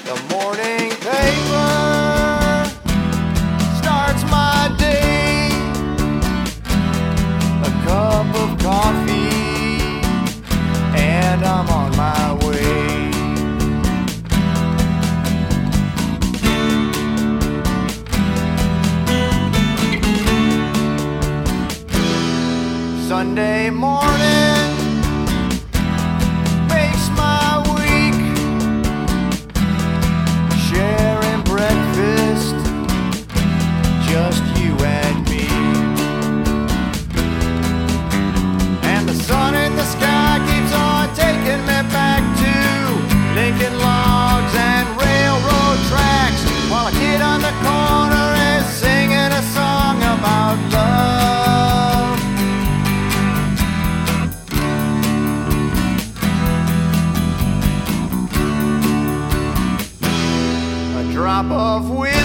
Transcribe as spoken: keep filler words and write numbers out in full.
The morning paper starts my day. A cup of coffee and I'm on my way. Sunday morning makes my week. Sharing breakfast, just you and me. And the sun in the sky keeps on taking me back to Lincoln Logs and railroad tracks, while a kid on the corner is singing a song about love. A drop of whiskey